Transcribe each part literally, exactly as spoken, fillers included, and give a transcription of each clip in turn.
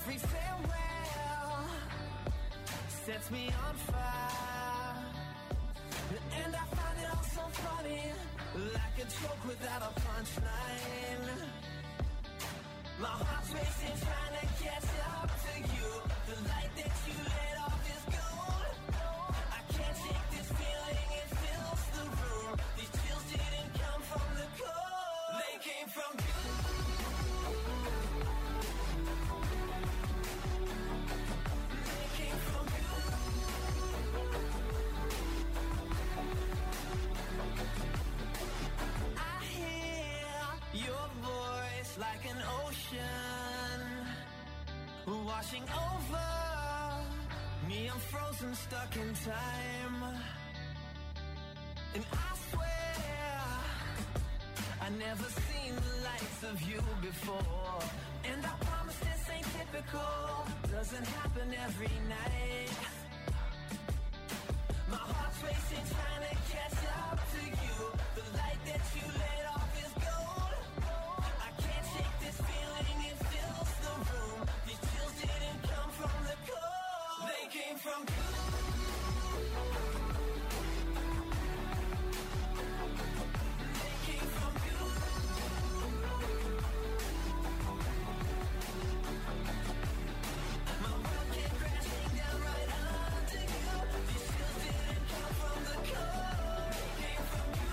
every farewell sets me on fire. And I find it all so funny, like a joke without a punchline. My heart's racing, trying to catch up to you. The light that you let off is gold. I can't shake this feeling, it fills the room. These chills didn't come from the cold, they came from you. They came from you. I hear your voice like an ocean washing over me. I'm frozen, stuck in time. And I swear I never seen the likes of you before. And I promise this ain't typical, doesn't happen every night. My heart's racing, trying to catch up to you. The light that you let off is gold. I can't shake this feeling, it fills the room. These chills didn't come from the cold, they came from you. They came from you. My world came crashing down right under you. These chills didn't come from the cold, they came from you.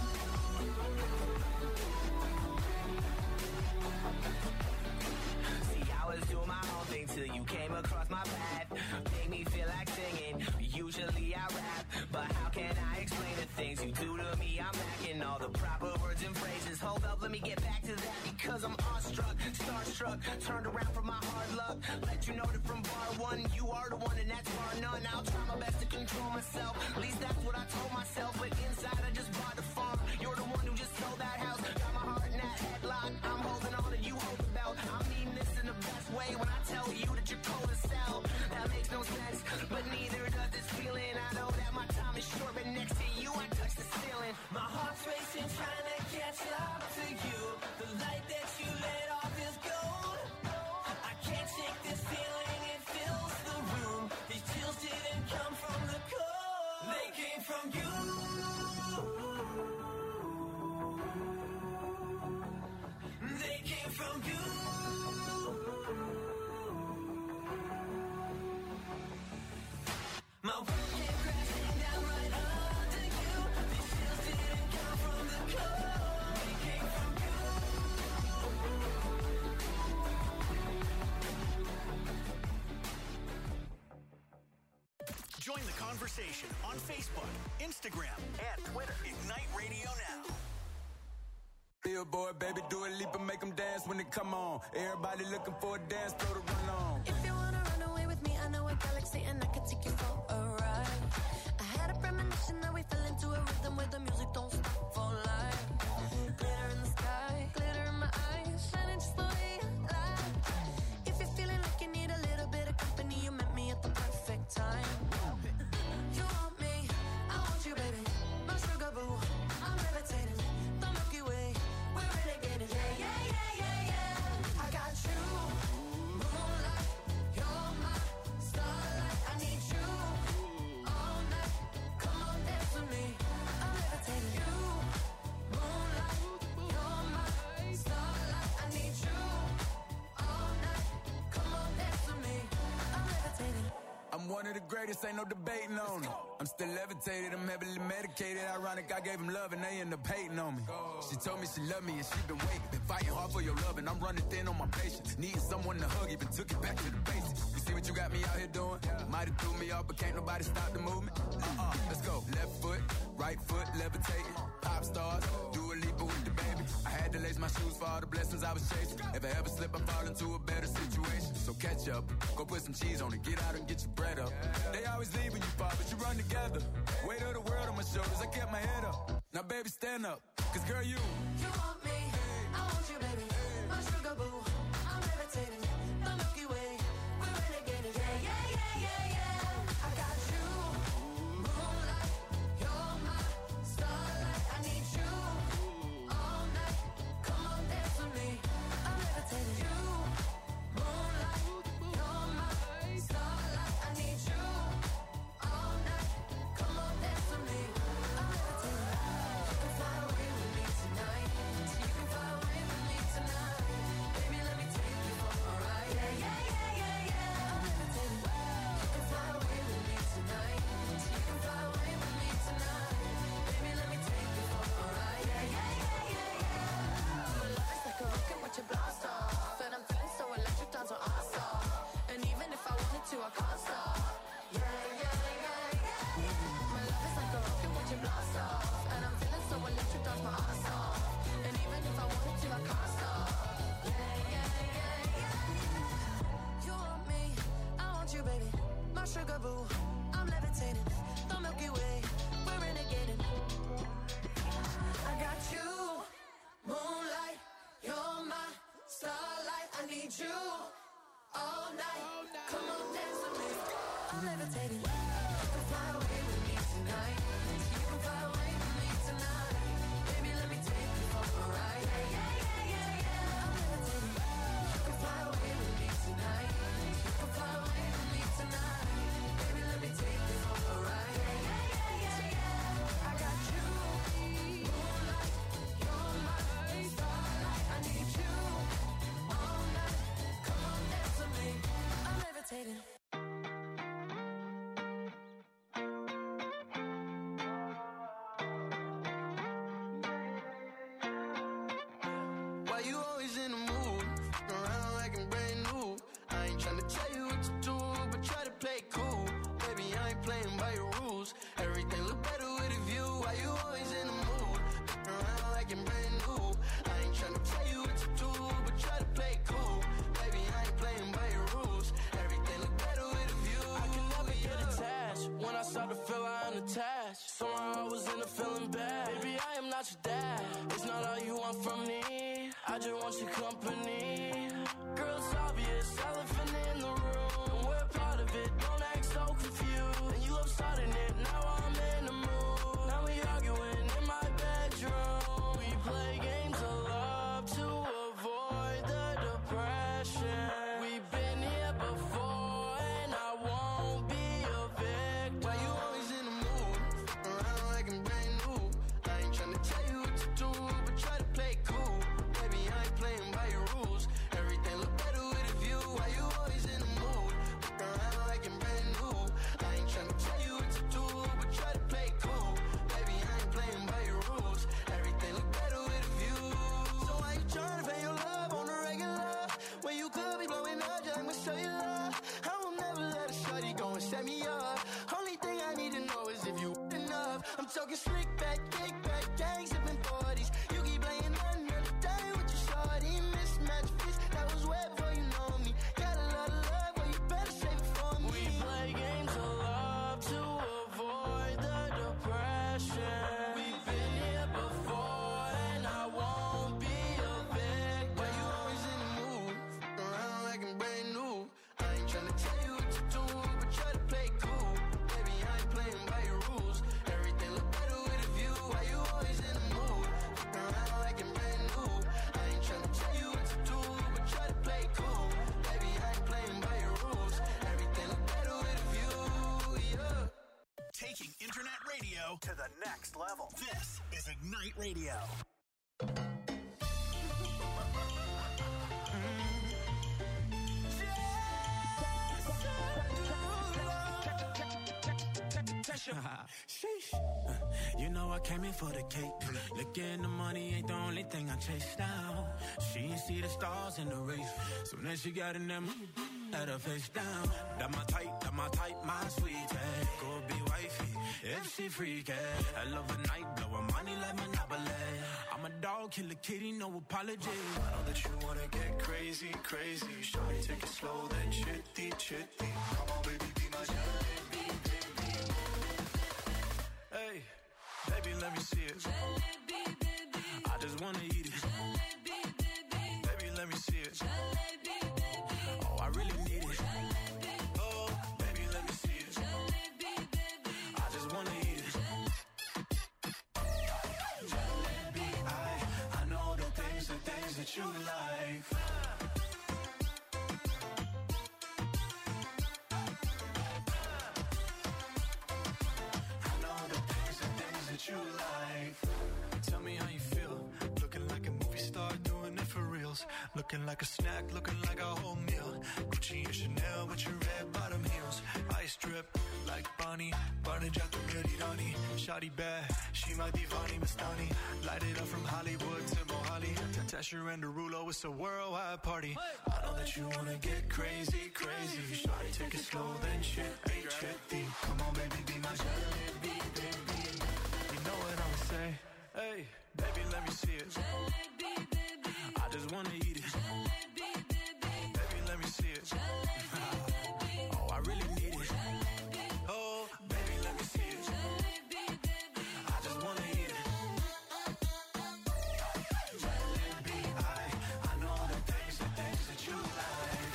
See, I was doing my own thing till you came across my path. Made me feel like singing, usually I rap, but how can I explain the things you do to me? I'm lacking all the proper words and phrases. Hold up, let me get back to that, because I'm awestruck, starstruck, turned around from my hard luck. Let you know that from bar one, you are the one and that's bar none. I'll try my best to control myself, at least that's what I told myself. But inside I just bought the farm, you're the one who just sold that house. Got my heart in that headlock, I'm holding on and you hold the belt. I mean this in the best way when I tell you that you're cold as hell. That makes no sense, but neither does this feeling. I know that my time is short, but next to you I touch the ceiling. My heart's racing, trying to catch up to you. The light that you let off is gold. I can't shake this feeling, it fills the room. These chills didn't come from the cold, they came from you. They came from you. My world came crashing down right under you. These chills didn't come from the cold, they came from you. Join the conversation on Facebook, Instagram, and Twitter. Ignite Radio Now. Billboard, baby, do a leap and make them dance when they come on. Everybody looking for a dance floor to run on. If you wanna run away with me, I know a galaxy and I can take you for a ride. I had a premonition that we fell into a rhythm where the music don't stop for life. Glitter in the sky, glitter in my eyes, shining just the way you like. If you're feeling like you need a little bit of company, you met me at the perfect time. You want me, I want you, baby, my sugar boo, I'm levitating, the Milky Way, we're renegading, yeah, yeah, yeah, yeah, yeah. I got you, moonlight, you're my starlight. I need you all night, come on dance with me, I'm levitating. You, moonlight, you're my starlight. I need you all night, come on dance with me, I'm levitating. I'm one of the greatest, ain't no debating on it. I'm still levitated, I'm heavily medicated. Ironic, I gave them love and they end up hating on me. She told me she loved me and she been waiting. Been fighting hard for your love and I'm running thin on my patience. Needing someone to hug, even took it back to the basics. You see what you got me out here doing? Might have threw me off, but can't nobody stop the movement. Uh-uh, let's go. Left foot, right foot, levitating. Pop stars, do a leap with the baby. I had to lace my shoes for all the blessings I was chasing. If I ever slip, I fall into a better situation. So catch up, go put some cheese on it, get out and get your bread up. They always leave when you fall, but you run together. Weight of the world on my shoulders, I kept my head up. Now baby, stand up, cause girl, you You want me, I want you, baby, my sugar boo, I'm levitating, the Milky Way, we're renegading, yeah, yeah, yeah, yeah, yeah. I got you, moonlight, you're my starlight. I need you all night, come on dance with me, I'm levitating. You, moonlight, all night. Come on, dance with me. I'm levitating. You can fly away with me tonight. You can fly away with me tonight. Baby, let me take you for a ride. Yeah, yeah, yeah, yeah, yeah. I'm levitating. You can fly away with me tonight. You can fly away with me tonight. Baby, let me take you for a ride. Yeah, yeah, yeah, yeah, yeah. I got you, moonlight. You're my starlight. I need you all night. Come on, dance with me. I'm levitating. Why you always in the mood? Around like I'm brand new. I ain't tryna tell you what to do, but try to play cool. Baby, I ain't playing by your rules. Everything look better with a view. Why you always in the mood? Around like I'm brand new. I ain't tryna tell you what to do, but try to play cool. Baby, I ain't playing by your rules. Everything look better with a view. I can never get attached. When I start to feel I'm attached, somehow I was in a feeling bad. Baby, I am not your dad. It's not all you want from me. I just want your company. Girl, it's obvious, elephant in the room. And we're part of it, don't act so confused. And you love starting it, now I'm in the mood. Now we arguing in my bedroom. We play games of love to avoid the depression. We've been here before and I won't be a victim. Why you always in the mood? Around like I'm brand new. I ain't tryna tell you what to do, but try to play cool. Baby, I ain't playing by your rules. Everything look better with a view. Why you always in the mood? Around like I'm brand new. I ain't tryna tell you what to do, but try to play cool. Baby, I ain't playing by your rules. Everything look better with a view. So why you tryna pay your love on the regular? When you could be blowing up just like my cellular. I will never let a shorty go and set me up. Only thing I need to know is if you enough. I'm talking slick back, kick back, gang sipping forties. You keep playing another day with your shorty. Mismatch fits, that was way before you know me. Got a lot of love, but you better save it for me. We play games of love to avoid the depression. We've been here before and I won't be a victim. Why you always in the mood? Around like I'm brand new. I ain't tryna tell you what to do, but try to play cool. Baby, I ain't playing by your rules. Everything look better with a view. Why you always in the mood? Around like I'm brand new. I ain't tryna tell you what to do, but try to play cool. Baby, I ain't playing by your rules. Everything look better with a view, yeah. Taking internet radio to the next level. This is Ignite Radio. Sheesh. You know I came in for the cake. Looking the money ain't the only thing I chase down. She ain't see the stars in the race. Soon as she got in them, had her face down. That my type, that my type, my sweetie. Go be wifey if she freaky. I love a night, blow her money like Monopoly. I'm a dog, kill a kitty, no apology. I know that you wanna get crazy, crazy. Shawty, take it slow, then chitty, chitty. Come on, baby, be my jalebi, baby. Hey, baby, let me see it. Jalebi, baby. I just wanna eat it. Jalebi, baby. Baby, let me see it. Jalebi, baby. Oh, I really need it. Jalebi. Oh, baby, let me see it. Jalebi, baby. I just wanna eat it. Jalebi, I, I know the things, the things that you like. I know the things, the things that you like. Tell me how you feel. Looking like a movie star, doing it for reals. Looking like a snack, looking like a whole meal. Gucci and Chanel with your red bottom heels. Ice drip like Bonnie, Barney Jack the Dirty Donnie. Shawty bad, she my divani Mastani. Light it up from Hollywood to Mohali. Tasher and Derulo, it's a worldwide party. I know that you wanna get crazy, crazy. Shawty, take it slow, then chitty, chitty. Come on, baby, be my jalebi, baby. You know what I'ma say? Hey, baby, let me see it. Jalebi, baby. I just wanna eat it. Jalebi, baby. Baby, let me see it. Oh, I really need it. Oh, baby, let me see it. I just wanna eat it. Jalebi, I, I know the things, the things that you like.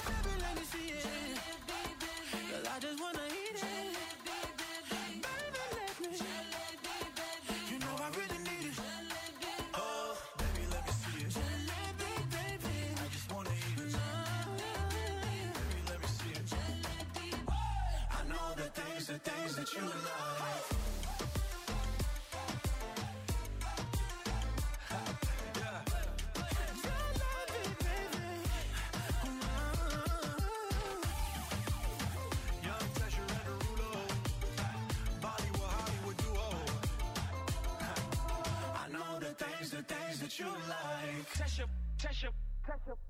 things, the things that you like. The things that you like. Touch up, touch up, touch up.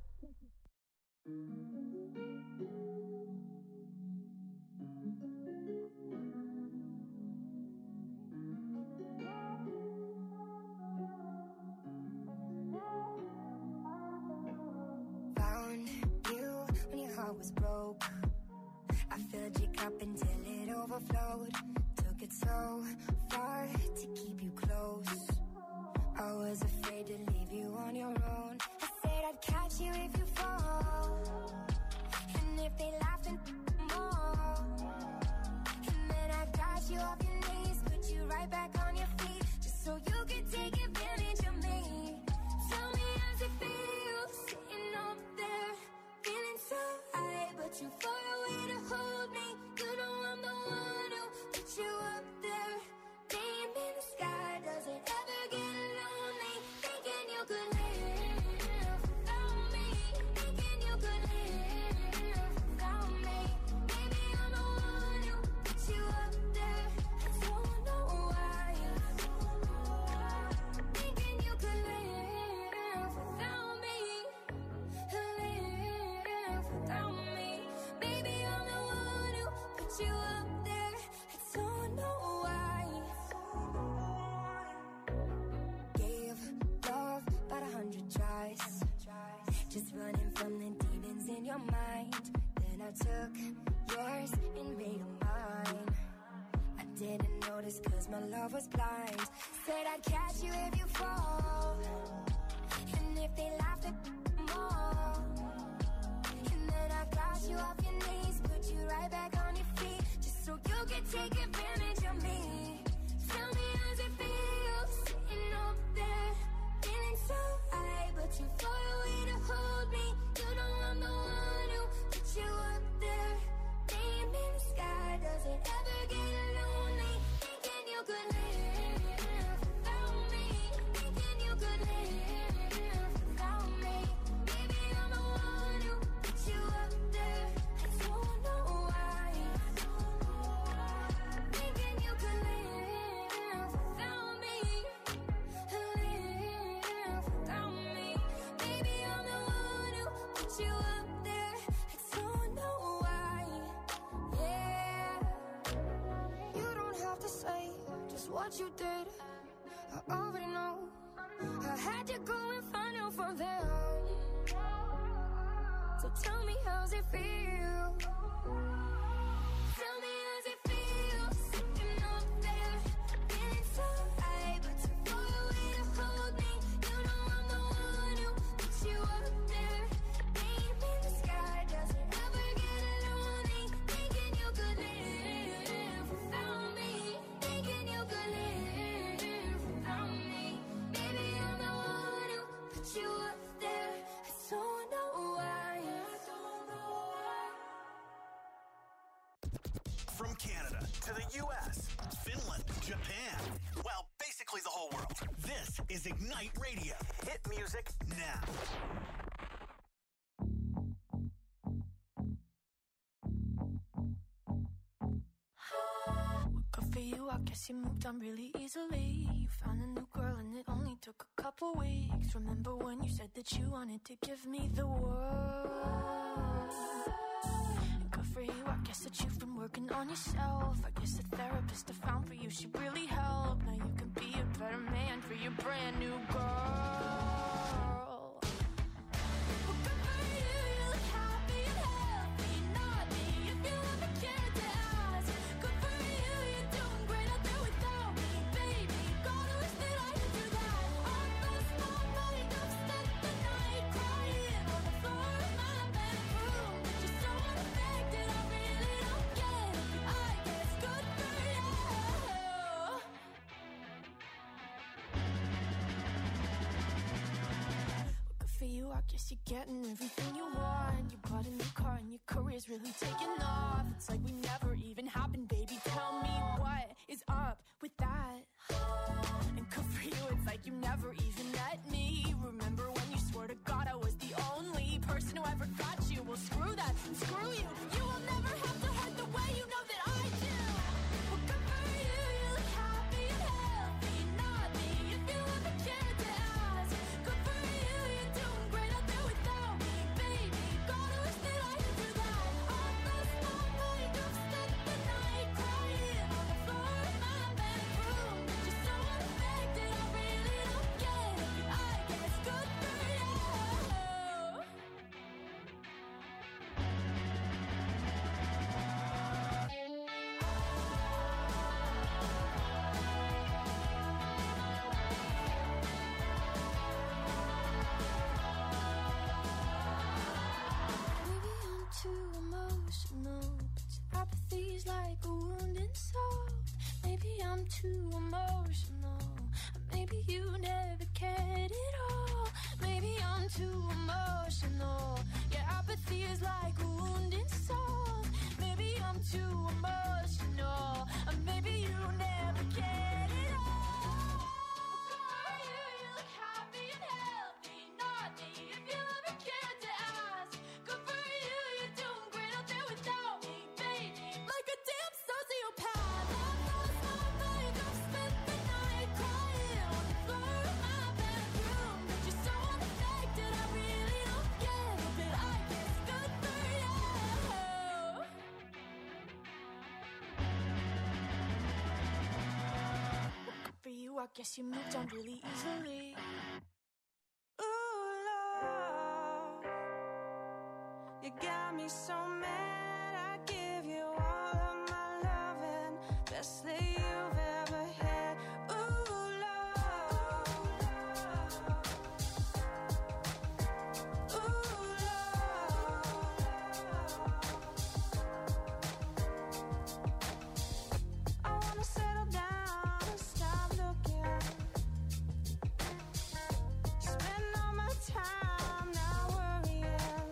Found you when your heart was broke. I filled your cup until it overflowed. Took it so far to keep you close. I was afraid to leave you on your own. I said I'd catch you if you fall. And if they laugh, then more. And then I got you off your knees, put you right back on your feet, just so you could take advantage of me. Tell me how's it feel, sitting up there, feeling so high, but you far away to hold me. You know I'm the one who put you up there. Name in the sky, does it ever get lonely? Thinking you could live without me. Thinking you could live without me. Maybe I'm the one who put you up there. I don't know why. Thinking you could live without me. Live without me. Maybe I'm the one who put you up there. I don't know why. Gave love about a hundred tries, just running from the demons in your mind. Then I took yours and made them mine. I didn't notice cause my love was blind. Said I'd catch you if you fall. And if they laughed at more. And then I got you off your knees, put you right back on your feet, just so you could take advantage of me. Tell me how's it feel, sitting up there, feeling so high, but you far away to hold me. You know I'm the one who put you up there. Name in the sky, does it ever get lonely? Thinking you could live without me. Thinking you could live without me. Maybe I'm the one who put you up there. I don't know why. Thinking you could live without me. Live without me. Maybe I'm the one who put you up there. I don't know why. Yeah. You don't have to say just what you did. I already know. I had to go and find out from them. So tell me how's it feel. Tell me how's it feel, sitting up there, feeling so high, but too far away to hold me. You know I'm the one who put you up there. Name in the sky, does it ever get lonely? Thinking you could live without me. Thinking you could live without me. Maybe I'm the one who put you up there. I don't know why. I don't know why. From Canada to the U S, Finland, Japan, well, basically the whole world. This is Ignite Radio. Hit music now. Good for you, I guess you moved on really easily. You found a new girl and it only took a couple weeks. Remember when you said that you wanted to give me the world? And good for you, I guess that you've been working on yourself. I guess the therapist I found for you should really help. Now you can be a better man for your brand new girl. Well, good for you, you look happy and healthy. Not me, if you ever cared to ask. Good for you, you're doing great out there without me, baby. Gotta wish that I could do that. I lost my mind, I've spent the night crying on the floor of my bedroom. But you're so unaffected, I really don't get it. I guess good for you. Good for you, I guess you're getting everything you want. You bought a new car and your career's really taking off. It's like we never even happened, baby. never even met me. Remember when you swore to God I was the only person who ever got you? Well, screw that, and screw you. You will never have to hurt the way you know that I do. Well, good for you, you look happy and healthy. Not me, if you ever cared to ask. Good for you, you're doing great out there without me, baby. Gotta wish that I could do that. I lost my mind, I've spent the night crying on the floor of my bedroom. Just so unaffected, I really don't get it. I guess good for you. Maybe I'm too emotional, but apathy's like a wounded soul. Maybe I'm too emotional, maybe you never cared at all. Maybe I'm too emotional, yeah, apathy is like a wounded soul. Maybe I'm too emotional, maybe you never cared at all. Good for you, you look happy and healthy. Not me, if you ever cared to ask. Good for you, you're doing great out there without me, baby. Like a damn sociopath. I've lost my mind, I've spent the night crying on the floor of my bedroom. But you're so unaffected, I really don't get it. But I guess good for you. Good for you, I guess you moved on really easily. Ooh, love, you got me so mad. I give you all of my loving, best that you've ever had. Ooh, love, ooh, love. I wanna settle down and stop looking. Spend all my time not worrying.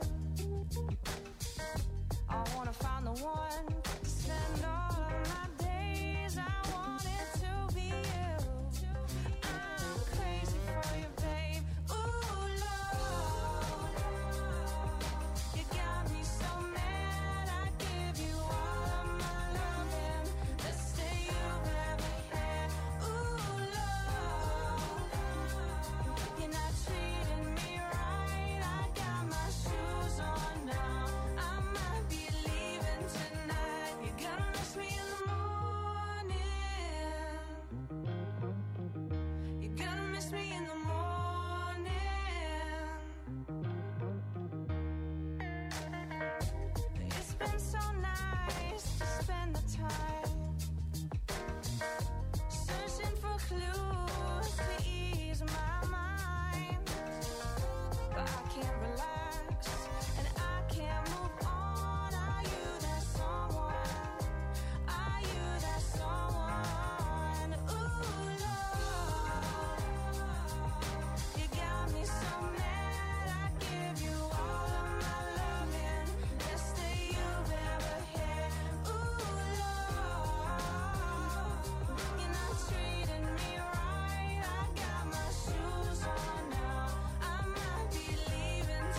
I wanna find the one to spend all of my days. I want it to be you. I'm crazy for you, babe. Ooh, love, you got me so mad. I give you all of my loving, best that you've ever had. Ooh, love, you're not treating me right. I got my shoes on now. I might be leaving tonight. You're gonna miss me in the morning. You're gonna miss me in the morning. It's been so nice to spend the time searching for clues to ease my mind. But I can't relax and I can't move on. Are you that someone? Are you that someone? Ooh, love, you got me so mad. I give you all of my loving, best that you've ever had. Ooh, love, you're not treating me right. I got my shoes on now. I might be leaving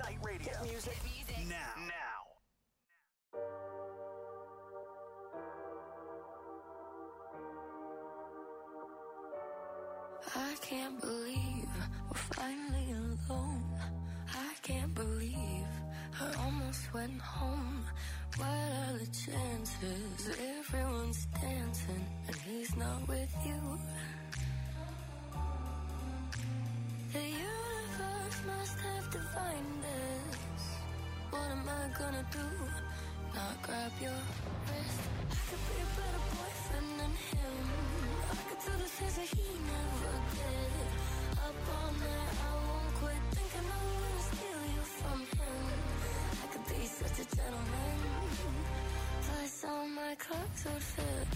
Ignite Radio. Hit music. Now. Now. I can't believe we're finally alone. I can't believe I almost went home. What are the chances? Everyone's dancing and he's not with you. The universe must have divined this. What am I gonna do? Not grab your wrist. I could be a better boyfriend than him. I could do the things that he never did. Up all night, I won't quit thinking I'm gonna steal you from him. I could be such a gentleman. Plus all my clothes would fit.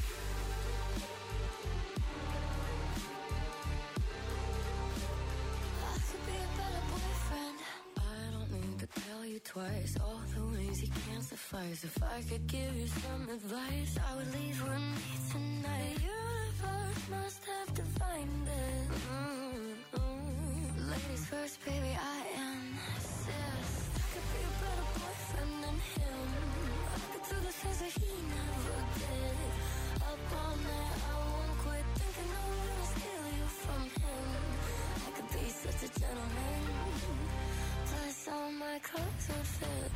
I could be a better boyfriend. I don't need to tell you twice all the ways you can't suffice. If I could give you some advice, I would leave with me tonight. The universe must have divined it. Mm-hmm. Ladies first, baby, I insist. I could be a better boyfriend than him. I could do the things that he never did. Up all night, I won't quit thinking I'm gonna steal you from him. I could be such a gentleman. Plus all my clothes would fit.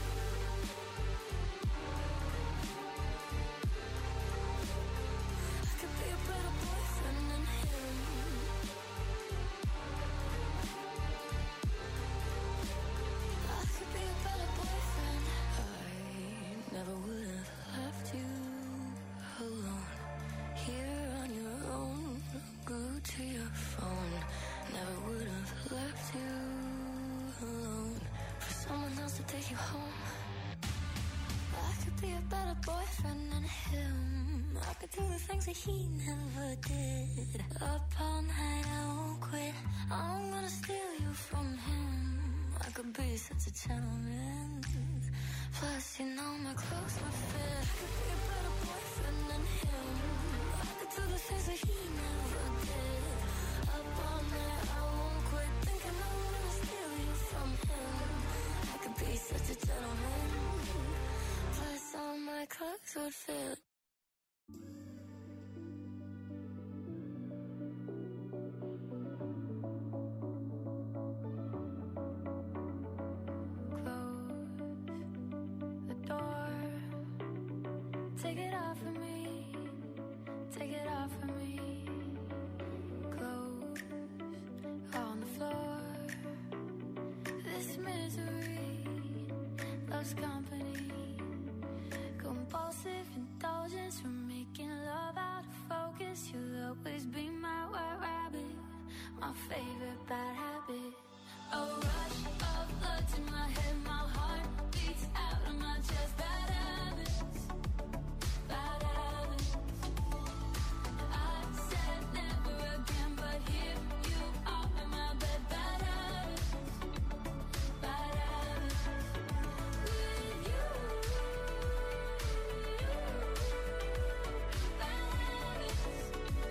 I could be a better boyfriend than him. I could be a better boyfriend. I never would have left you alone. Here on your own, glued to your phone. Never would have left you alone for someone else to take you home. I could be a better boyfriend than him. I could do the things that he never did. Up all night, I won't quit. I'm gonna steal you from him. I could be such a gentleman. Plus, you know my clothes would fit. I could be a better boyfriend than him. I could do the things that he never did. Up all night, I won't quit thinking I'm gonna steal you from him. I could be such a gentleman. Plus all my clothes would fit. Close the door. Take it off of me. Take it off of me. Clothes on the floor. This misery loves company. Compulsive indulgence from making love out of focus. You'll always be my white rabbit, my favorite bad habit. A rush of blood to my head, my heart beats out of my chest. Bad habits, bad habits. I said never again, but here you are in my bed. Bad habits, bad habits. With you, bad habits,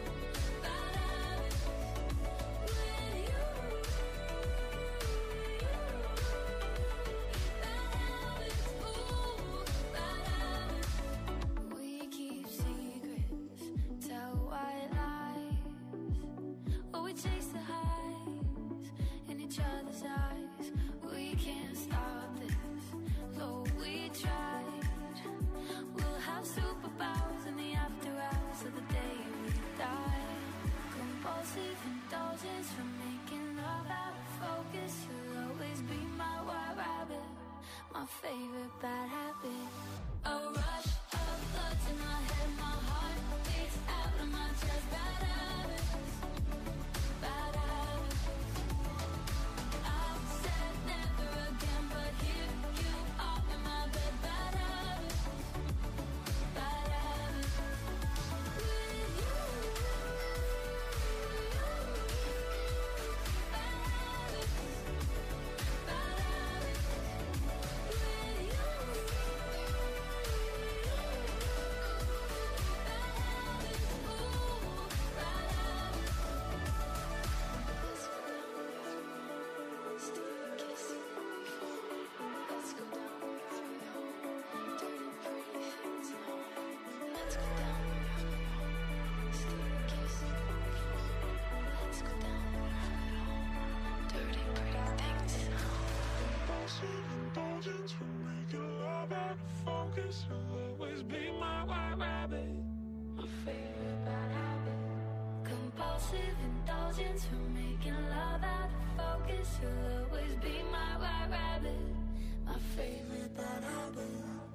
focus. You'll always be my white rabbit. My favorite bad habit. Compulsive indulgence from making love out of focus. You'll always be my white rabbit. My favorite bad habit.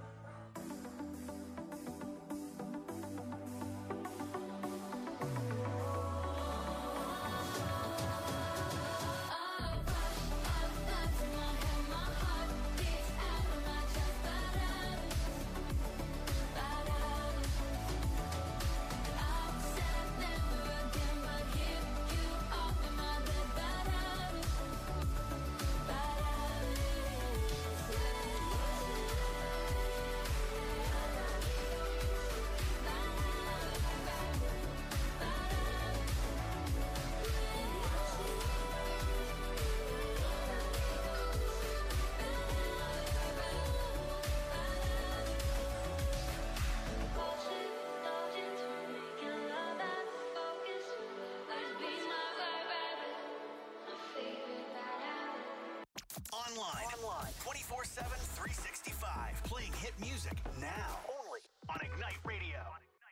Online. Online. twenty-four seven, three sixty-five. Playing hit music now. Only on Ignite Radio.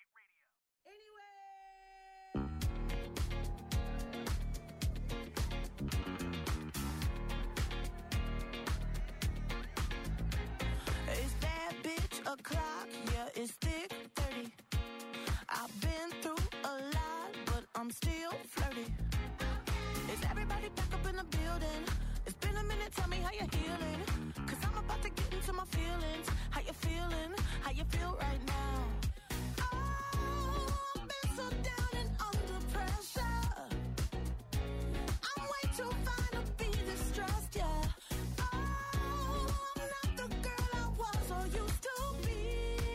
Is that bitch o'clock? Yeah, it's thick thirty. I've been through a lot, but I'm still flirty. Is everybody back up in the building? It's been a minute, tell me how you're healing. Cause I'm about to get into my feelings. How you feeling? How you feel right now? Oh, I've been so down and under pressure. I'm way too fine to be distressed, yeah. Oh, I'm not the girl I was or used to be.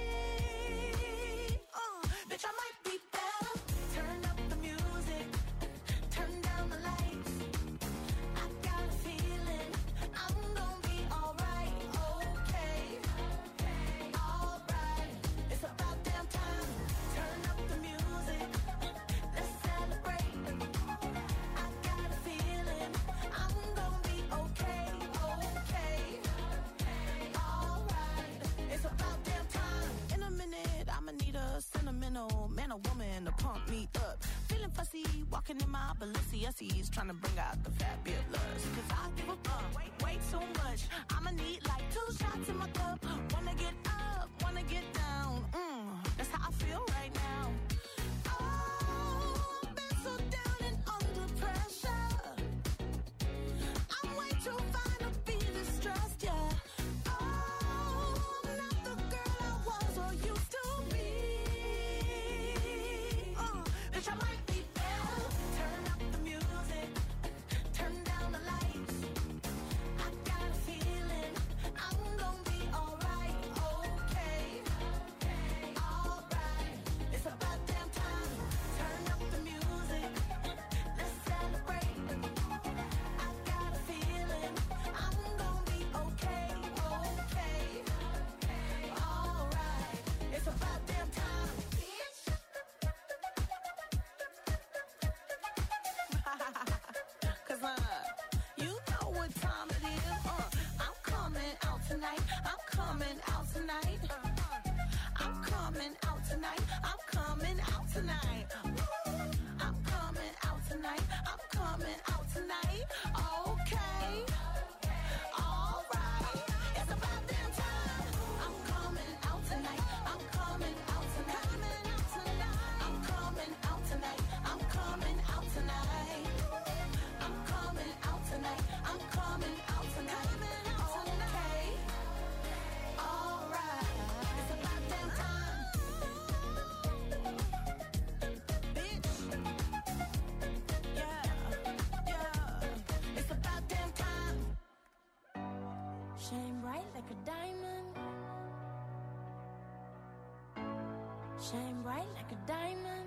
Uh, bitch, I might be better. Turn up the music. Turn down the lights. I got a feeling I'm gonna be alright, okay, alright. It's about damn time. Turn up the music. Let's celebrate. I got a feeling I'm gonna be okay, okay, alright. It's about damn time. In a minute, I'ma need a sentimental man or woman to pump me up. Feeling fussy, walking in my Balenciennes, trying to bring out the fabulous. Cause I give a fuck, way, way too much. I'ma need like two shots in my cup. Wanna get up, wanna get down. Mm, that's how I feel right now. Oh, I've been so down and under pressure. I'm way too fine to be distressed, yeah. Oh, I'm not the girl I was or used to be. Uh, bitch, I might be better. Turn up the music. Turn down the lights. I got a feeling I'm gonna be alright, okay, alright. It's about damn time. Turn up the music. Let's celebrate. I got a feeling I'm gonna be okay, okay, alright. It's about damn time. Cause uh, you know what time it is. Uh, I'm coming out tonight. I'm coming out tonight. I'm coming out tonight. I'm coming out tonight. I'm coming out tonight. I'm coming out tonight. Okay. Alright. It's about damn time. I'm coming out tonight. I'm coming out tonight. I'm coming out tonight. I'm coming out tonight. I'm coming out tonight. I'm coming out tonight. Okay. Alright. It's about damn time. Bitch. Yeah. Yeah. It's about damn time. Shine bright like a diamond. Shine bright like a diamond.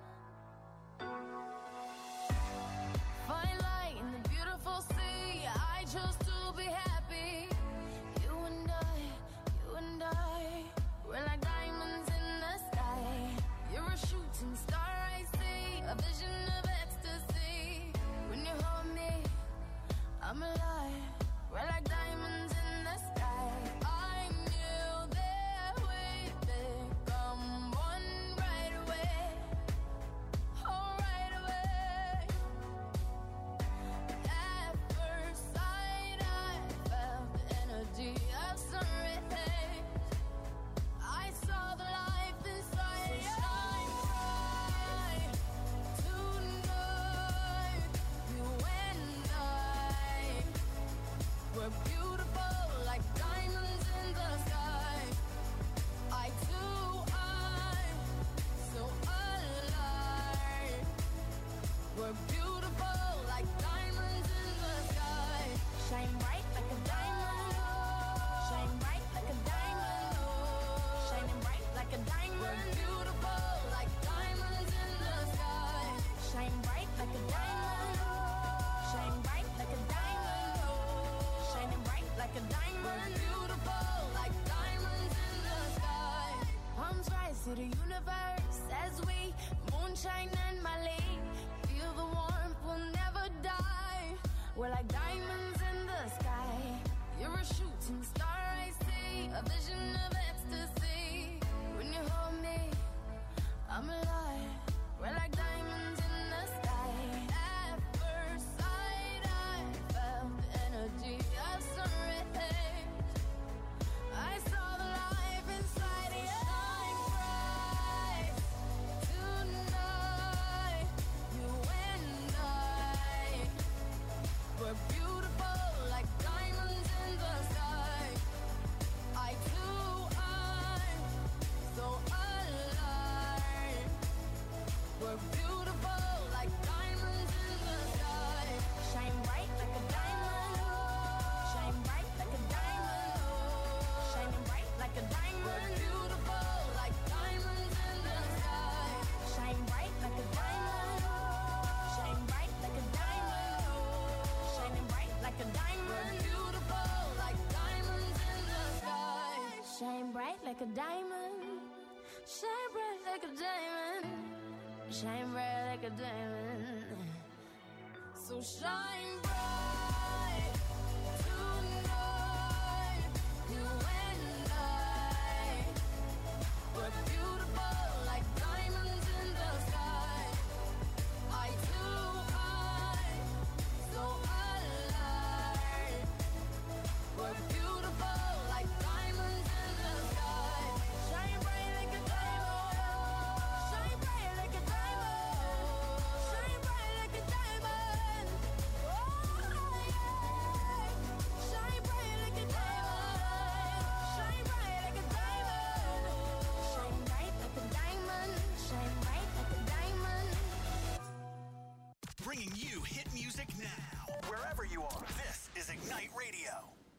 Fine light in the beautiful sea. I chose to be happy. You and I, you and I, we're like diamonds in the sky. You're a shooting star I see, a vision of ecstasy. When you hold me, I'm alive. We're like diamonds in the sky. I knew there sunshine and my leaf. Feel the warmth, will never die. We're like diamonds in the sky. You're a shooting star, I see. A vision of ecstasy. When you hold me, I'm alive. We're like diamonds in the sky. At first sight, I felt the energy of sun rays. I saw the life inside you. Shine bright tonight. You and I were beautiful like diamonds in the sky. I too, I'm so alive. We're beautiful like diamonds in the sky. Shine bright like a diamond. Shine bright like a diamond. Shining bright like a diamond. We're beautiful like diamonds in the sky. Shine bright like a diamond. Shine bright like a diamond. Shining bright like a diamond. We're beautiful like diamonds in the sky. Shine bright like a diamond. Shine bright like a diamond. Shine bright like a diamond. So shine bright tonight. You and I were beautiful like diamonds in the sky. I too, I'm so alive. We're beautiful like diamonds in the sky. Shine bright like a diamond. Shine bright like a diamond. Shine bright like a diamond. Oh yeah. Shine bright like a diamond. Shine bright like a diamond. Shine bright like a diamond. Shine bright like a diamond. Bringing you hit music now. Wherever you are, this is Ignite Radio.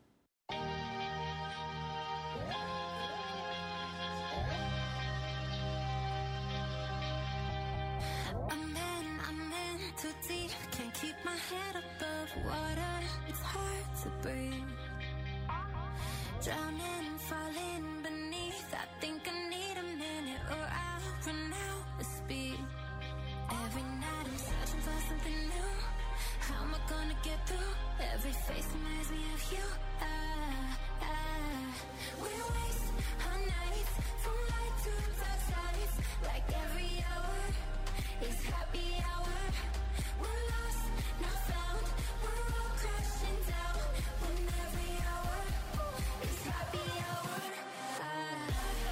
I'm in, I'm in too deep. Can't keep my head above water. It's hard to breathe. Drowning, falling beneath. I think I need a minute or I'll run out of speed. Every night I'm searching for something new. How am I gonna get through? Every face reminds me of you. Ah, ah. We waste our nights from light to dark sides. Like every hour is happy hour. We're lost, not found. We're all crashing down. When every hour is happy hour. Ah.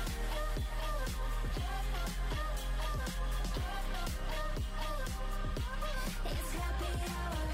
It's happy hour.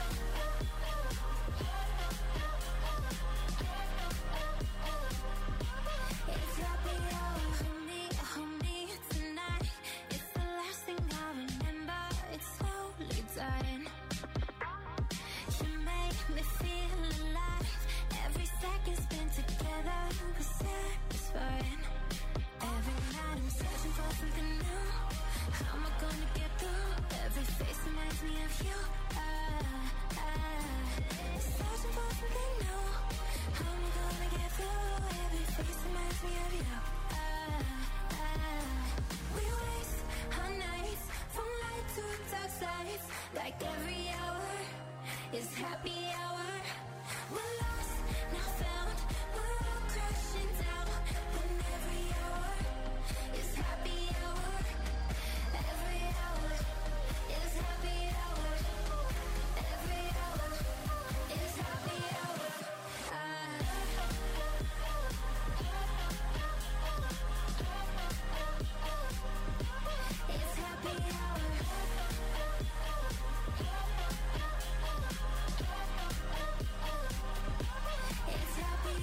It's happy hour. Hold me, hold me tonight. It's the last thing I remember. It's slowly dying. You make me feel alive. Every second spent together was satisfying. Every night I'm searching for something new. How am I gonna get through? Every face reminds me of you. Ah, ah. Searching for something new. How am I gonna get through? Every face reminds me of you. Ah, ah. We waste our nights from light to dark sides. Like every hour is happy hour. We're lost, not found. We're all crashing down. When every hour is happy hour. Every hour is happy hour. Every hour is happy hour. Ah. It's happy hour. It's happy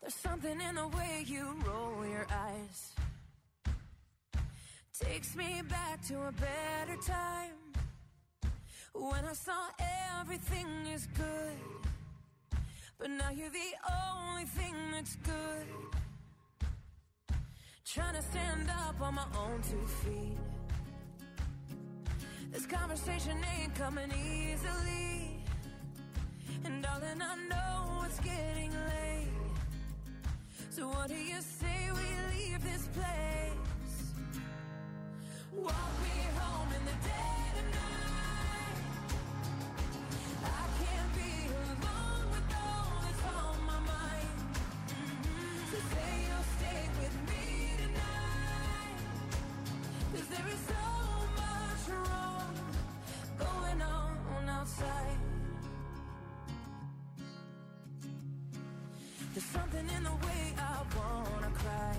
There's something in the way you roll your eyes. Takes me back to a better time, when I saw everything is good. But now you're the only thing that's good. Trying to stand up on my own two feet. This conversation ain't coming easily. And darling, I know it's getting late. So what do you say we leave this place? Walk me home in the dead of night. I can't be alone with all that's on my mind. Mm-hmm. So say you'll stay with me tonight. 'Cause there is so much wrong going on outside. There's something in the way I wanna cry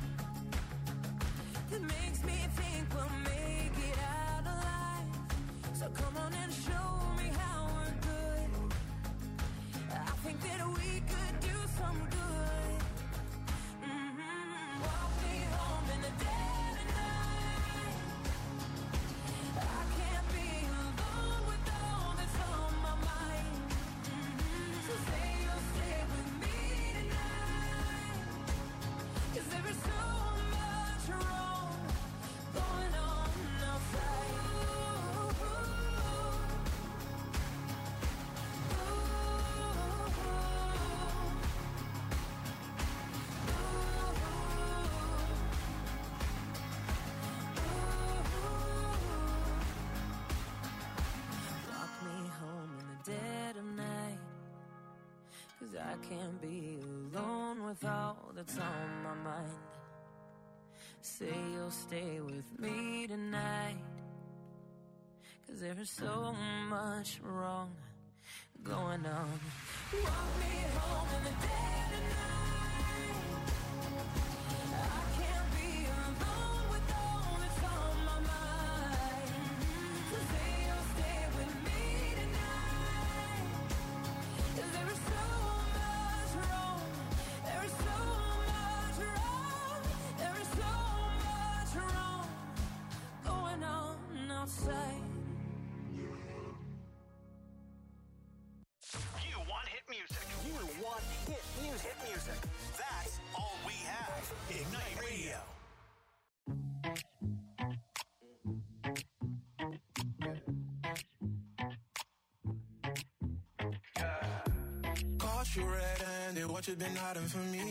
that makes me think we'll make it out alive. So come on and show me how we're good. I think that we could do some good. Mm-hmm. Walk me home in the dead of night. I can't be alone with all that's on my mind. Mm-hmm. So say you'll stay with me tonight. 'Cause there is so much wrong going on outside. Walk me home in the dead of night. 'Cause I can't be alone with all that's on my mind. Say you'll stay with me tonight. 'Cause there is so much wrong going on. Walk me home in the dead of night. I can't be alone with all that's on my mind. So say you'll stay with me tonight. 'Cause there is so much wrong. There is so much wrong. There is so much wrong going on outside. You want hit music. You want hit music. Hit music. That's all we have. Ignite Radio. Caught you red-handed, what you been hiding from me?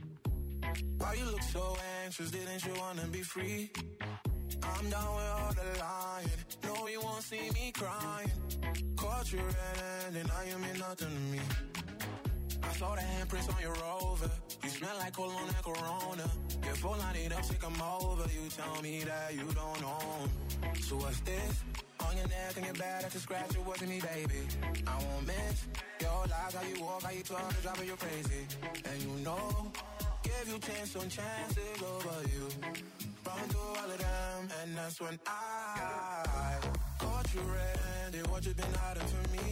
Why you look so anxious, didn't you wanna be free? I'm down with all the lying, no you won't see me crying. Caught you red-handed, now you mean nothing to me. I saw the handprints on your Rover, you smell like cologne and Corona. Get full, I need up, take 'em over, you tell me that you don't own. So what's this? On your neck and your back, that's a scratch, it wasn't me, baby. I won't miss your lies, how you walk, how you talk, it's driving you crazy. And you know, give you chance on chances over you. Run through all of them, and that's when I caught you red-handed, what you been hiding from me?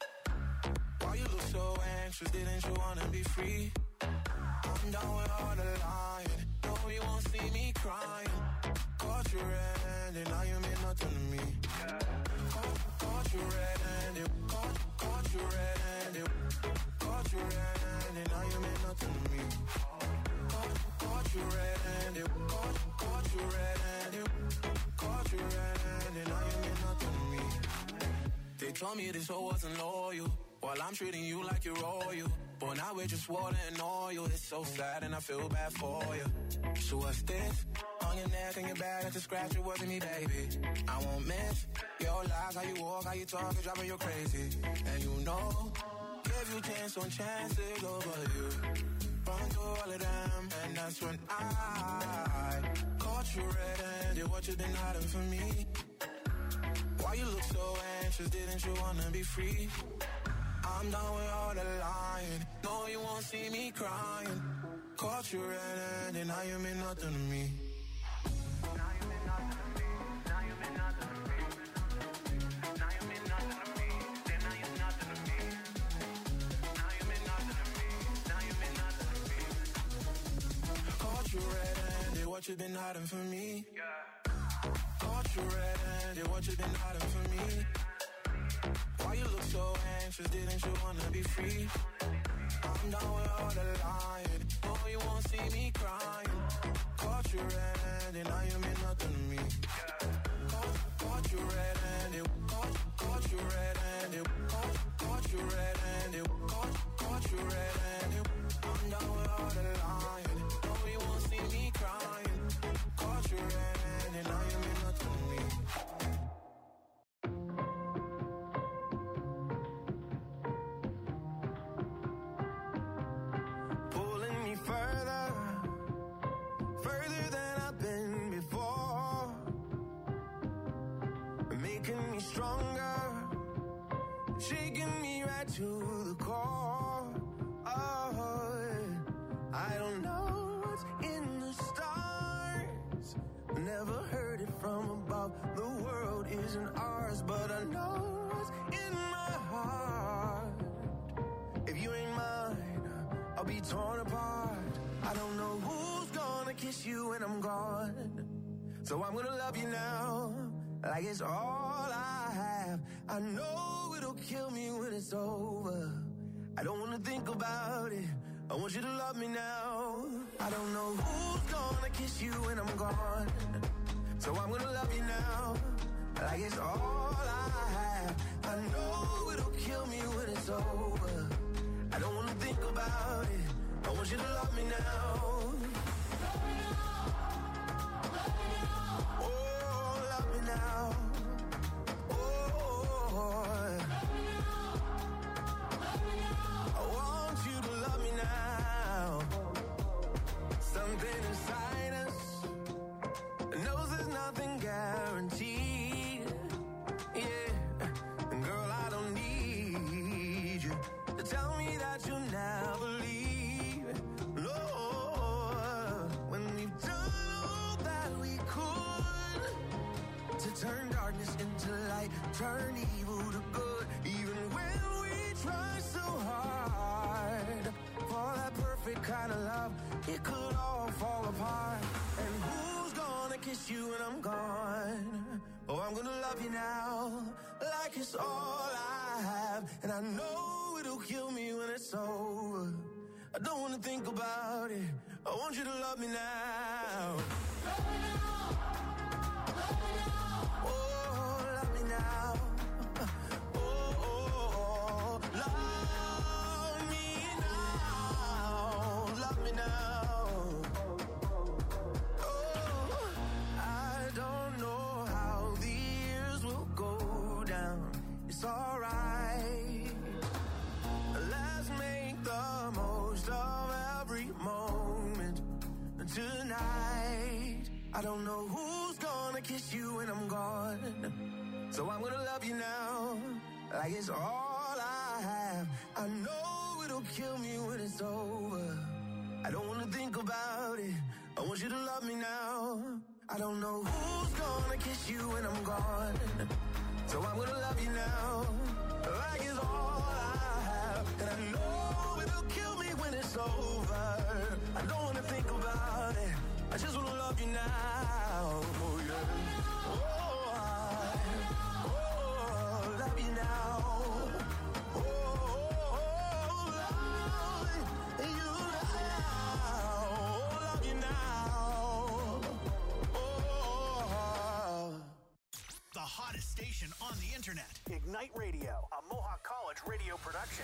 Why you look so anxious, didn't you wanna be free? I'm down with all the lying, no you won't see me crying. Caught you red-handed, now you mean nothing to me. Caught, caught you red-handed, caught, caught you red-handed, caught you red-handed, now you mean nothing to me. Caught, caught you red-handed, caught, caught you red-handed, caught you red-handed, now you mean nothing to me. They told me this hoe wasn't loyal, while I'm treating you like you're royal. But now we're just water and oil. It's so sad and I feel bad for you. So what's this? On your neck and your back, that's a scratch, it wasn't me, baby. I won't miss your lies, how you walk, how you talk, it's driving you crazy. And you know, give you chance on chances over you. Run through all of them, and that's when I caught you red-handed, what you been hiding from me? Why you look so anxious, didn't you wanna be free? I'm done with all the lying, no you won't see me crying. Caught you red-handed, now you mean nothing to me. Now you mean nothing to me, now you mean nothing to me. Now you mean nothing to me, then now you're nothing to me. Now you mean nothing to me, now you mean nothing to me. what you've been hiding from me. Caught you red-handed, what you've been hiding from me. Why you look so anxious, didn't you wanna be free? I'm down with all the lying, oh, you won't see me crying. Caught you red-handed, now you mean nothing to me. Caught, caught you red-handed, caught, caught you red-handed, caught, caught you red-handed, caught, caught you red-handed. I'm down with all the lying, oh, you won't see me crying. Caught you red-handed, now you mean nothing to me. Pulling me further, further than I've been before. Making me stronger, shaking me right to the core. Oh, I don't know what's in the stars. Never heard it from above. The world isn't ours, but I know what's in my heart. If you ain't mine, I'll be torn apart. I don't know who's gonna kiss you when I'm gone. So I'm gonna love you now, like it's all I have. I know it'll kill me when it's over. I don't wanna think about it, I want you to love me now. I don't know who's gonna kiss you when I'm gone. So I'm gonna love you now, like it's all I have. I know it'll kill me when it's over. I don't wanna think about it, I want you to love me now. Oh, love me now. Oh, I want you to love me now. Something inside us knows there's nothing guaranteed. Yeah, and girl, I don't need you to tell me that you'll never leave. No, when we've done all that we could to turn darkness into light, turn evil to good, even when we try so hard for that perfect kind of love, it could all fall apart. And who's gonna kiss you when I'm gone? Oh, I'm gonna love you now, like it's all I have. And I know it'll kill me when it's over. I don't wanna think about it, I want you to love me now. Love me now. Love me now. Oh, love me now. Oh, oh, oh, love me now. Love me now. Oh, I don't know how the years will go down. It's alright. Let's make the most of every moment tonight. I don't know who's gonna kiss you when I'm gone. So I'm gonna love you now, like it's all I have. I know it'll kill me when it's over. I don't wanna think about it, I want you to love me now. I don't know who's gonna kiss you when I'm gone. So I'm gonna love you now, like it's all I have. And I know it'll kill me when it's over. I don't wanna think about it, I just wanna love you now. Oh yeah. Oh, I, oh, love you now. Oh, oh, love you now. Love you now. Oh. The hottest station on the internet. Ignite Radio, a Mohawk College radio production.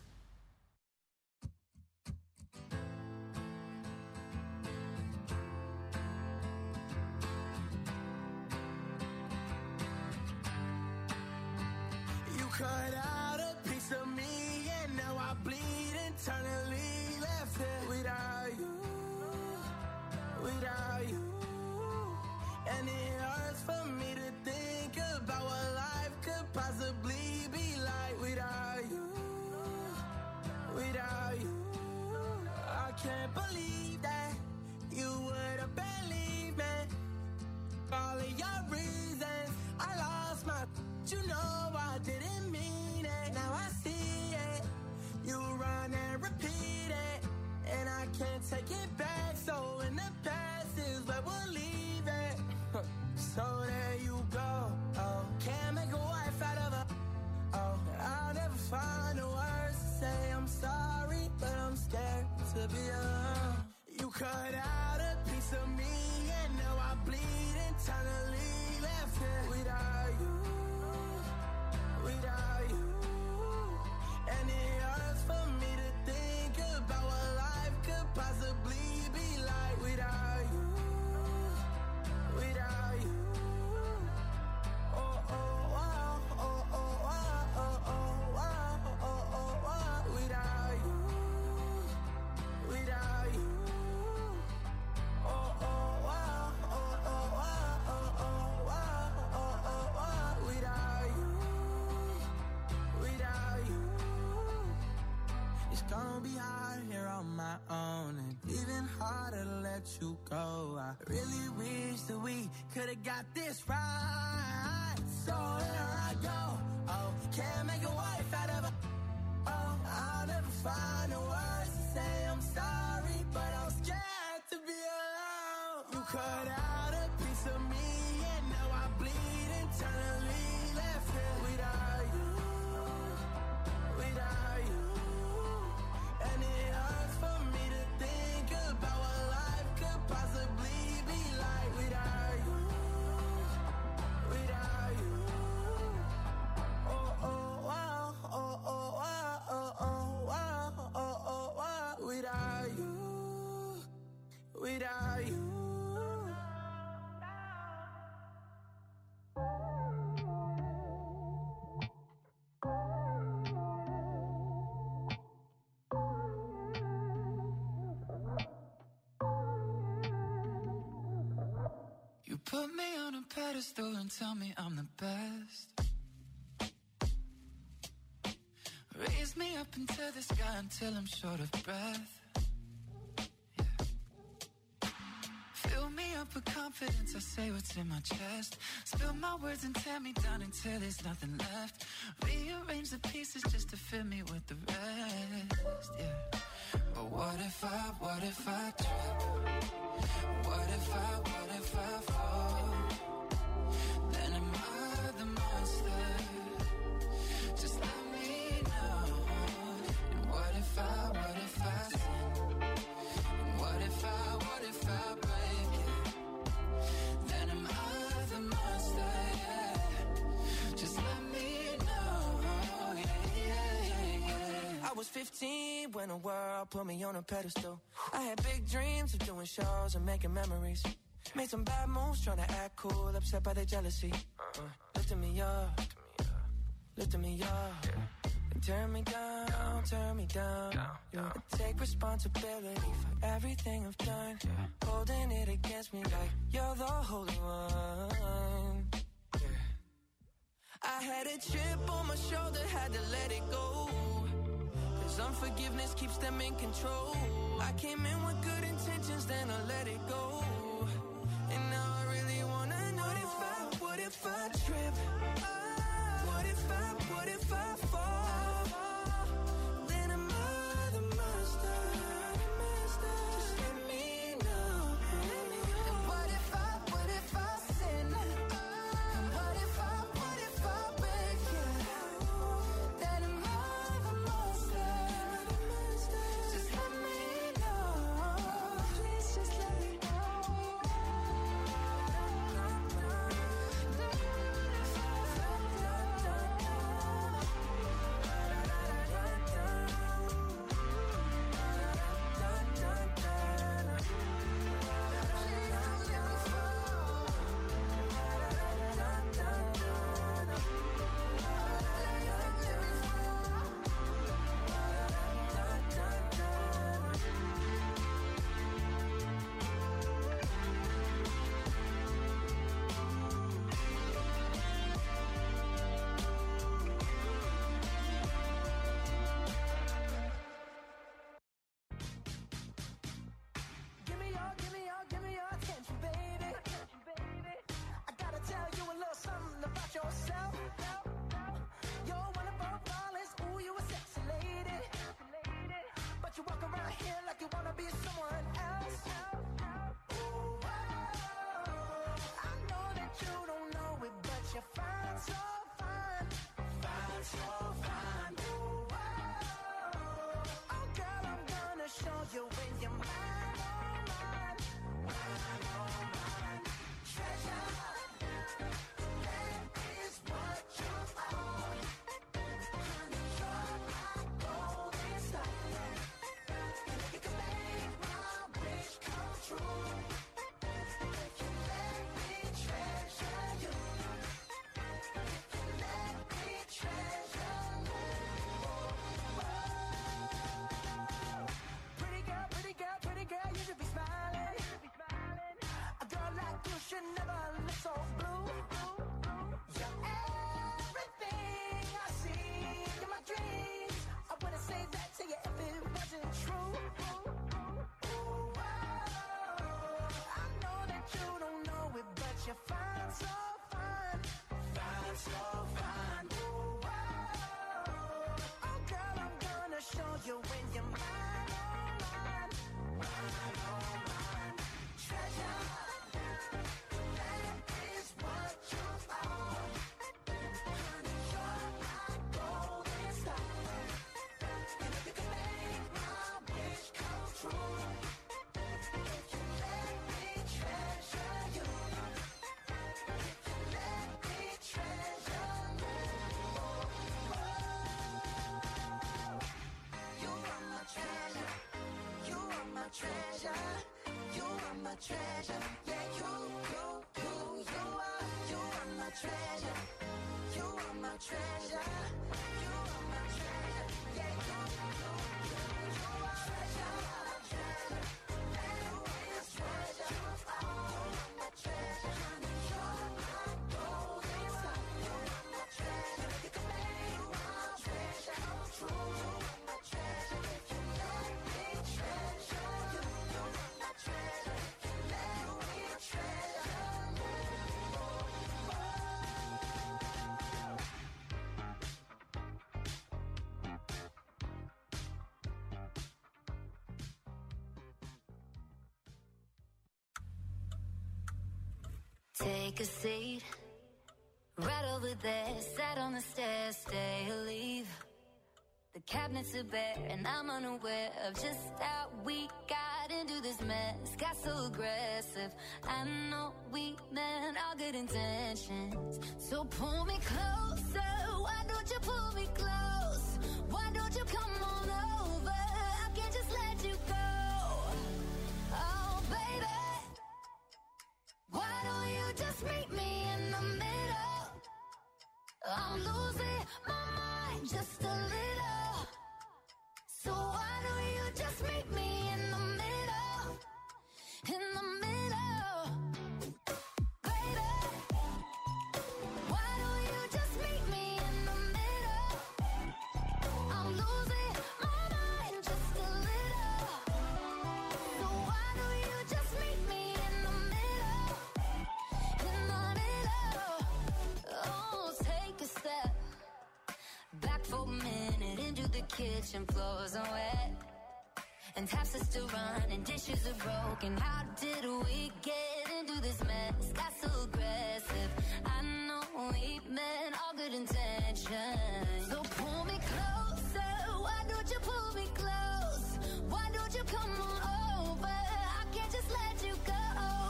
You cut out a piece of me and now I bleed internally. Left it without you, without you. And it hurts for me to think about what life could possibly be like without you, without you. I can't believe that you would have believed me. All of your reasons, I lost my, you know I didn't mean it. Now I see it, you run and repeat it, and I can't take it back. So in the past is where we'll So there you go. Oh, can't make a wife out of her. Oh, I'll never find the words to say I'm sorry, but I'm scared to be alone. You cut out a piece of me, and now I bleed internally. Left here without you, without you. And it hurts for me to think about what life could possibly be like without you, without you. Oh, oh, wow, oh, oh, wow, oh, oh, wow, oh, oh, wow. Without you, without you. Oh, oh, wow, oh, oh, wow, oh, oh, wow, oh, oh, wow. Without you, without you. It's gonna be hard here on my own, and even harder to let you go. I really wish that we could've got this right. So here I go. Oh, can't make a wife out of a. Oh, I'll never find the words to say I'm sorry, but I'm scared to be alone. You cut out a piece of me, and now I bleed internally. Left here without you, without you. And it hurts for me to think about what life could possibly be like without you, without you. Oh, oh, wow, oh, oh, wow, oh, oh, wow, oh, oh, wow. Without you, without you. You put me on a pedestal and tell me I'm the best. Raise me up into the sky until I'm short of breath. Yeah. Fill me up with confidence, I say what's in my chest. Spill my words and tear me down until there's nothing left. Rearrange the pieces just to fill me with the rest. Yeah. But what if I, what if I trip? What if I, what if I fall? Then am I the monster? Just let me know. And what if I, what if I sin? And what if I, what if I break it? Then am I the monster? Yeah. Just let me know. Yeah, yeah, yeah, yeah. I was fifteen when the world put me on a pedestal. I had big dreams of doing shows and making memories. Made some bad moves trying to act cool, upset by the jealousy. Uh, lifting me up, lifting me up. And turn me down, turn me down. Yeah. I take responsibility for everything I've done. Holding it against me like you're the holy one. I had a chip on my shoulder, had to let it go. Cause unforgiveness keeps them in control. I came in with good intentions, then I let it go. And now I really wanna know, what if I, what if I trip? What if I, what if I fall? Then am I the monster? Just let me know. And what if I, what if I sin? And what if I, what if I break it? Then am I the monster? Just let me know. Please just let me know. Give me your, give me your, give me your attention, baby. I gotta tell you a little something about yourself. You're wonderful, flawless, ooh, you a sexy lady. But you walk around here like you wanna be someone else. Ooh, oh, I know that you treasure. You are my treasure. Yeah, you, you, you, you are, you are my treasure. You are my treasure. You are my treasure. Yeah, you, you, you, you are treasure. Treasure. Yeah, you are my treasure. You are my treasure. Honey, you're my golden sun. You are my treasure. You can make my treasure come true. You are my treasure. If you let me treasure you, you are my treasure. If you let me treasure you. Take a seat, right over there, sat on the stairs, stay or leave. The cabinets are bare and I'm unaware of just how we got into this mess. Got so aggressive, I know we meant all good intentions. So pull me closer, why don't you pull me close? Why don't you come on over, I can't just let you go. Oh baby, why don't you just meet me in the middle? I'm losing my mind just a little. So why don't you just meet me in the middle? In the middle. Baby, why don't you just meet me in the middle? I'm losing my mind just a little. So why don't you just meet me in the middle? In the middle. Oh, take a step back for a minute into the kitchen, floors are wet and taps are still running, dishes are broken. How did we get into this mess? Got so aggressive, I know we meant all good intentions. So pull me closer, why don't you pull me close? Why don't you come on over, I can't just let you go.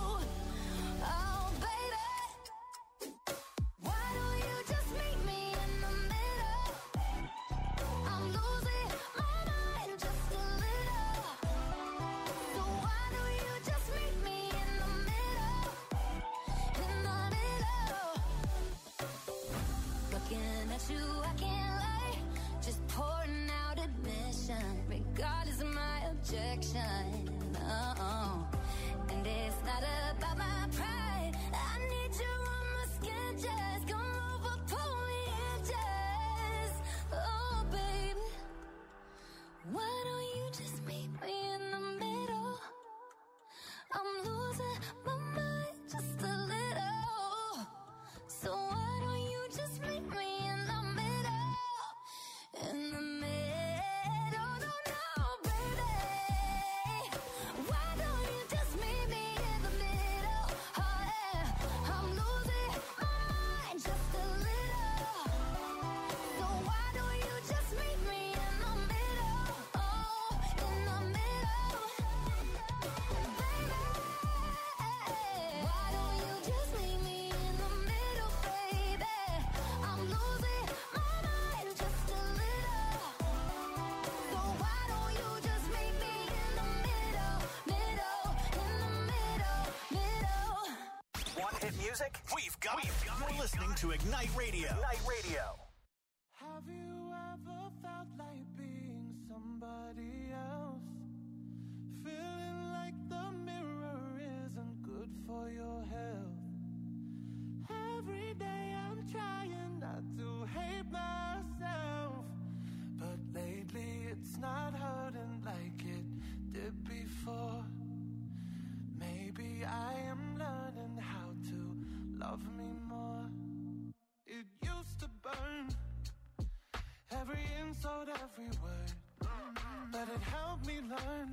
Oh baby, why don't you just meet me in the middle? I'm losing my mind just a little. So why don't you just meet me in the middle? In the middle. Looking at you, I can't lie. Just pouring out admission, regardless of my objection. Oh, and it's not about my pride. I need you on my skin, just come over, pull me in, just. Oh, baby, why don't you just meet me in the middle? I'm losing my mind just a little. So why don't you just meet me in the middle? In the middle, no, no, baby. Why don't you just meet me in the middle? Oh yeah, I'm losing my mind just a little. So why don't you just meet me in the middle? Oh, in the middle, baby. Why don't you just meet me in the middle, baby? I'm losing my mind just a little. So why don't you just meet me in the middle, middle, in the middle, middle. Want hit music? We've got it. You're listening to Ignite Radio. Ignite Radio. Have you ever felt like being somebody else? Feeling like the mirror isn't good for your health. Every day I'm trying not to hate myself, but lately it's not hurting like it did before. Maybe I am learning how to love me more. It used to burn, every insult, every word, but it helped me learn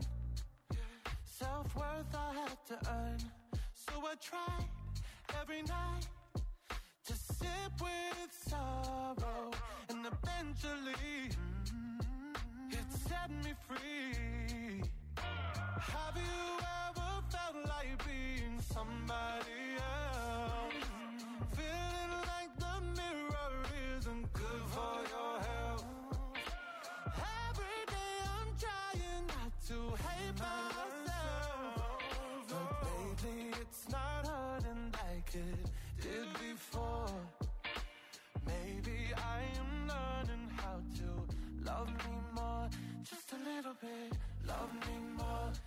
self-worth I had to earn. So I tried every night to sit with sorrow, and eventually it set me free. Have you ever felt like being somebody else? Feeling like the mirror isn't good for your health. Every day I'm trying not to hate myself, Love me